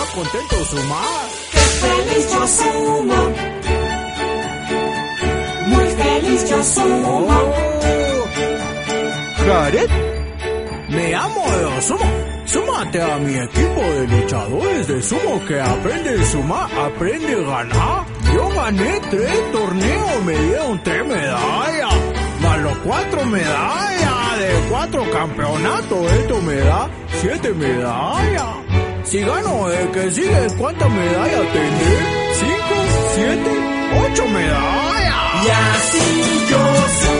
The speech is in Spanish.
contento sumar. Qué feliz yo sumo, muy feliz yo sumo. Jared, me amo de sumo. Súmate a mi equipo de luchadores de sumo que aprende a sumar, aprende a ganar. Yo gané 3 torneos, me dieron 3 medallas, más los 4 medallas de 4 campeonatos, esto me da 7 medallas. Si gano el que sigue, ¿cuántas medallas tendré? 5, 7, 8 medallas. Y así yo sumo.